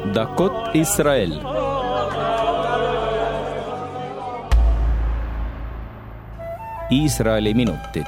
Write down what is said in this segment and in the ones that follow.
דקות ישראל. Iisraeli minutid.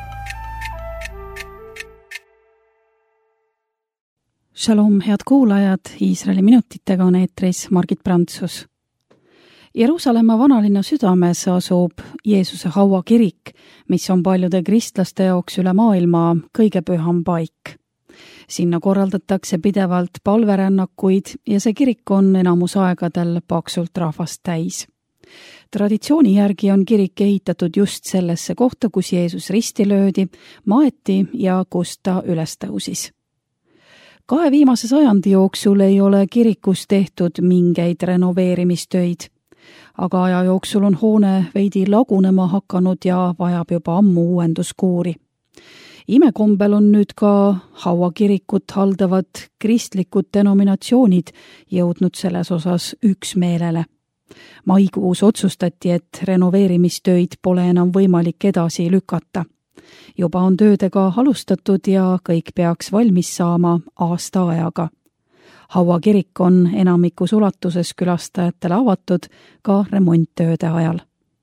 Shalom, head kuulajad, Iisraeli minutitega on eetris Margit Prantsus. Jeruusalemma vanalinna südames asub Jeesuse haua kirik, mis on paljude kristlaste jaoks üle maailma kõige püham paik. Sinna korraldatakse pidevalt palverännakuid ja see kirik on enamus aegadel paksult rahvast täis. Traditsiooni järgi on kirik ehitatud just sellesse kohta, kus Jeesus risti löödi, maeti ja kus ta üles tõusis. 2 viimase sajandi jooksul ei ole kirikus tehtud mingeid renoveerimistöid, aga aja jooksul on hoone veidi lagunema hakanud ja vajab juba ammu uuenduskuuri. Imekombel on nüüd ka hauakirikut haldavad kristlikud denominatsioonid jõudnud selles osas üksmeelele. Maikuus otsustati, et renoveerimistöid pole enam võimalik edasi lükata. Juba on töödega alustatud ja kõik peaks valmis saama aasta ajaga. Hauakirik on enamikus ulatuses külastajatele avatud ka remonttööde ajal.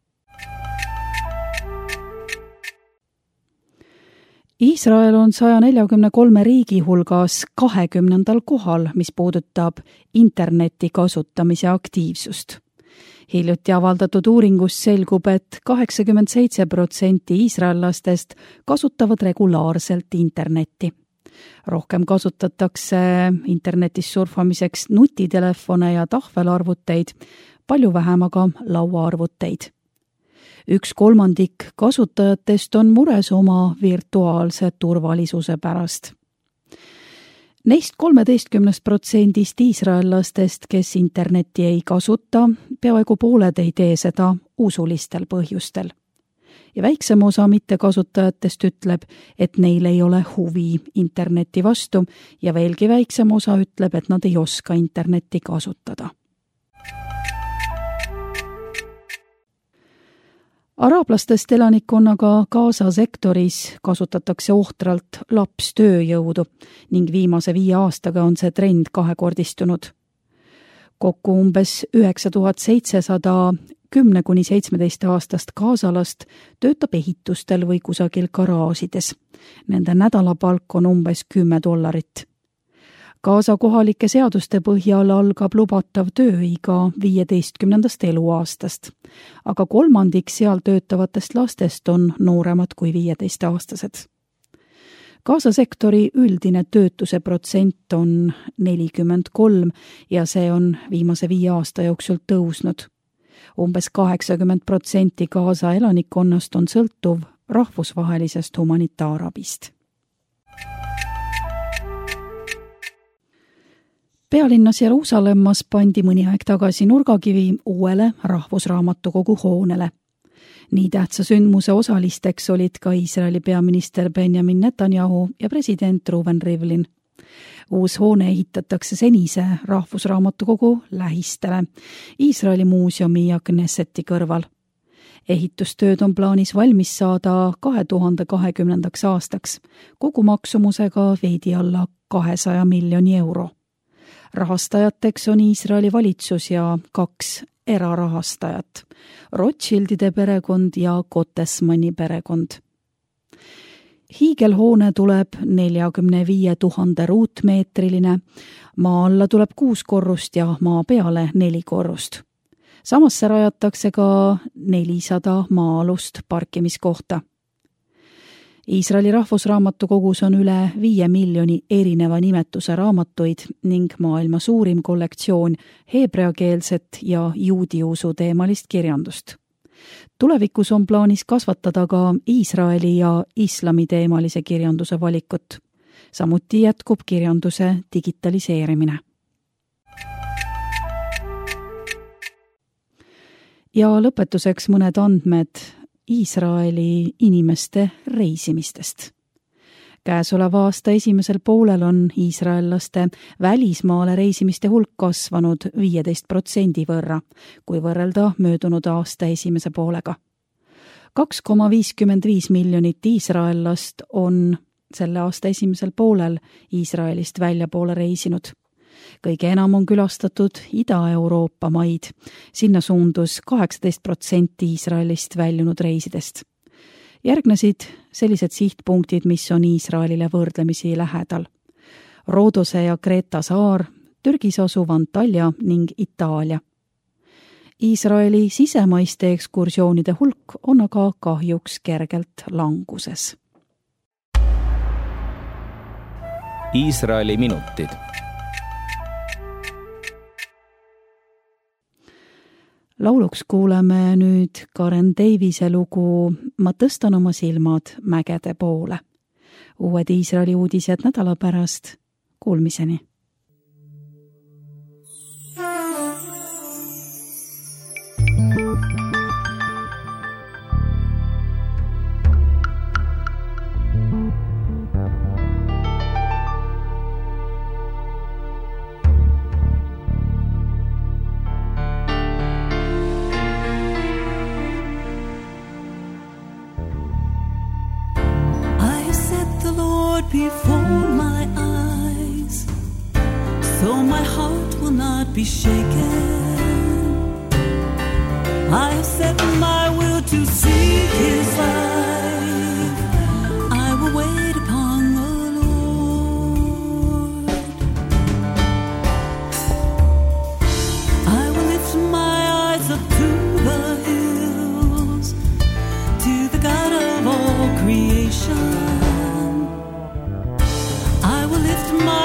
Iisrael on 143 riigi hulgas 20. kohal, mis puudutab interneti kasutamise aktiivsust. Hiljuti avaldatud uuringust selgub, et 87% iisraellastest kasutavad regulaarselt internetti. Rohkem kasutatakse internetis surfamiseks nutitelefone ja tahvelarvuteid, palju vähem aga lauaarvuteid. 1/3 kasutajatest on mures oma virtuaalse turvalisuse pärast. Neist 13% iisraellastest, kes internetti ei kasuta, peaaegu pooled ei tee seda usulistel põhjustel. Ja väiksem osa mittekasutajatest ütleb, et neil ei ole huvi interneti vastu ja veelgi väiksem osa ütleb, et nad ei oska internetti kasutada. Araablastest elanikkonnaga Gaza sektoris kasutatakse ohtralt lapstööjõudu ning viimase 5 aastaga on see trend 2-kordistunud. Kokku umbes 9700 10–17 gaasalast töötab ehitustel või kusagil garaažides. Nende nädalapalk on umbes $10. Gaza kohalike seaduste põhjal algab lubatav tööiga 15. eluaastast, aga 1/3 seal töötavatest lastest on nooremad kui 15-aastased. Gaza sektori üldine töötuse protsent on 43 ja see on viimase 5 aasta jooksul tõusnud. Umbes 80% Gaza elanikkonnast on sõltuv rahvusvahelisest humanitaarabist. Pealinnas Jeruusalemmas pandi mõni aeg tagasi nurgakivi uuele rahvusraamatukogu hoonele. Nii tähtsa sündmuse osalisteks olid ka Iisraeli peaminister Benjamin Netanyahu ja president Reuven Rivlin. Uus hoone ehitatakse senise rahvusraamatukogu lähistele, Iisraeli muuseumi ja Knesseti kõrval. Ehitustööd on plaanis valmis saada 2020. aastaks, kogumaksumusega veidi alla 200 miljoni euro. Rahastajateks on Iisraeli valitsus ja 2 erarahastajat, Rothschildide perekond ja Gottesmanni perekond. Hiigelhoone tuleb 45 000 ruutmeetriline, maa alla tuleb 6 korrust ja maa peale 4 korrust. Samasse rajatakse ka 400 maa-alust parkimiskohta. Iisraeli rahvusraamatukogus on üle 5 miljoni erineva nimetuse raamatuid ning maailma suurim kollektsioon heebreakeelset ja juudiusu teemalist kirjandust. Tulevikus on plaanis kasvatada ka Iisraeli ja islami teemalise kirjanduse valikut. Samuti jätkub kirjanduse digitaliseerimine. Ja lõpetuseks mõned andmed Iisraeli inimeste reisimistest. Käesoleva aasta esimesel poolel on iisraellaste välismaale reisimiste hulk kasvanud 15% võrra, kui võrrelda möödunud aasta esimese poolega. 2,55 miljonit iisraellast on selle aasta esimesel poolel Iisraelist väljapoole reisinud. kõige enam on külastatud Ida-Euroopa maid. Sinna suundus 18% Iisraelist väljunud reisidest. Järgnesid sellised sihtpunktid, mis on Iisraelile võrdlemisi lähedal. Roodose ja Kreeta saar, Türgis asuv Antalya ning Itaalia. Iisraeli sisemaiste ekskursioonide hulk on aga kahjuks kergelt languses. Iisraeli minutid. Lauluks kuuleme nüüd Karen Davise lugu Ma tõstan oma silmad mägede poole. Uued Iisraeli uudised nädala pärast. Kuulmiseni. Before my eyes, so my heart will not be shaken. I have set my will to seek His life. I will wait upon the Lord. I will lift my eyes up to the hills, to the God of all creation. My